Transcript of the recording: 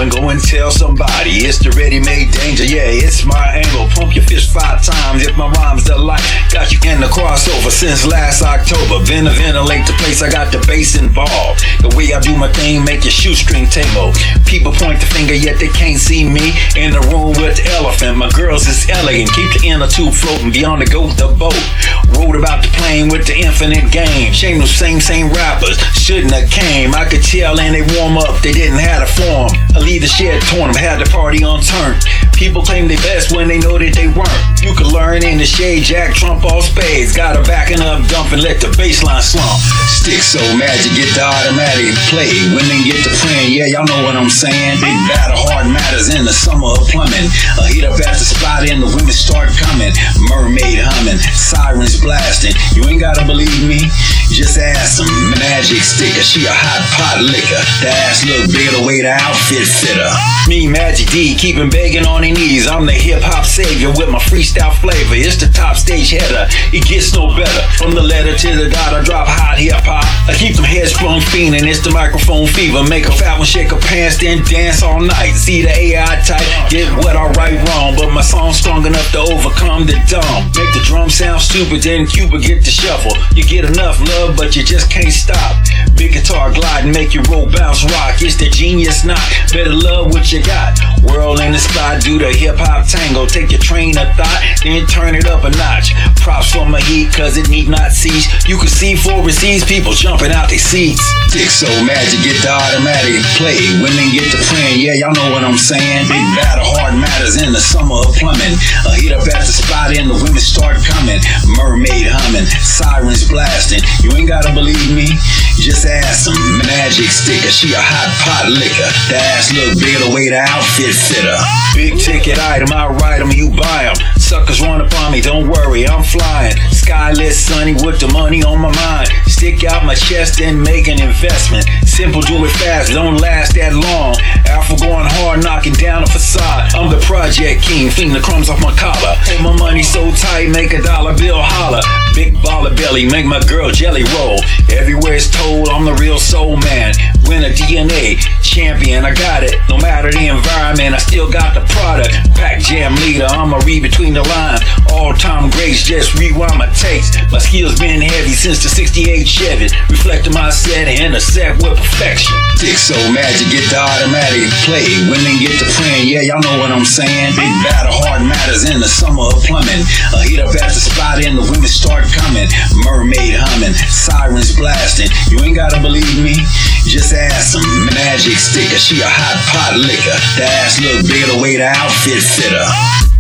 and go and tell somebody. It's the ready-made danger, yeah, it's my angle. Pump your fist 5 times if my rhyme's delight. Got you in the crossover since last October. Ventilate the place, I got the bass involved. The way I do my thing make your shoestring tingle. People point the finger yet they can't see me. In the room with the elephant, my girls is elegant. Keep the inner tube floating beyond the goat, the boat. Wrote about the plane with the infinite game. Shame those same rappers shouldn't have came. I could tell and they warm up, they didn't have a form. I leave the shed torn, had the party on turn. People claim they best when they know that they weren't. You can learn in the shade, Jack, trump, all spades. Got a backing up, dumping, let the baseline slump. Stick so magic, get the automatic play. Women get the praying, yeah, y'all know what I'm saying. Big battle, hard matters in the summer of plumbing. A heat up at the spot and the women start coming. Mermaid humming, sirens blasting. You ain't gotta believe me, just ask them. Magic sticker, she a hot pot liquor. The ass look bigger, the way the outfit fit her. Me, Magic D, keeping begging on their knees. I'm the hip-hop savior with my freestyle flavor. It's the top stage header, it gets no better. From the letter to the dot, I drop hot hip-hop. I keep them heads sprung fiending, it's the microphone fever. Make a fat one shake her pants, then dance all night. See the AI type, get what I write wrong. But my song's strong enough to overcome the dumb. Make the drum sound stupid, then Cuba get the shuffle. You get enough love, but you just can't stop. Big guitar glide and make you roll, bounce, rock. It's the genius knock, better love what you got. Whirl in the spot, do the hip-hop tango. Take your train of thought, then turn it up a notch. Props for my heat, cause it need not cease. You can see overseas people jumping out their seats. Stick so magic, get the automatic play. Women get the praying, yeah, y'all know what I'm saying. Big battle, hard matters in the summer of plumbing. A heat up at the spot and the women start coming. Mermaid humming, sirens blasting. You ain't gotta believe me, just ask them. Magic sticker, she a hot pot liquor. The ass look bigger, the way the outfit fit her. Big ticket item, I write them, you buy them. Suckers run upon me, don't worry, I'm flying. Sky lit sunny with the money on my mind. Stick out my chest and make an investment. Simple, do it fast, don't last that long. Alpha going hard, knocking down a facade. I'm the project king, fling the crumbs off my collar. Hold my money so tight, make a dollar bill holler. Big baller belly, make my girl jelly roll. Everywhere it's told, I'm the real soul man. Winner DNA, champion, I got it. No matter the environment, I still got the product. Pack jam leader, I'ma read between the lines. All-time greats, just rewind my takes. My skills been heavy since the 68 Chevy. Reflecting my set and a set with perfection. Stick so magic, get the automatic play. Women get the praying, yeah, y'all know what I'm saying. Big battle, hard matters in the summer of plumbing. A heat up at the spot and the women start coming. Mermaid humming, sirens blasting. You ain't gotta believe me, just ask them. Magic sticker, she a hot pot liquor. The ass look bigger, the way the outfit fit her.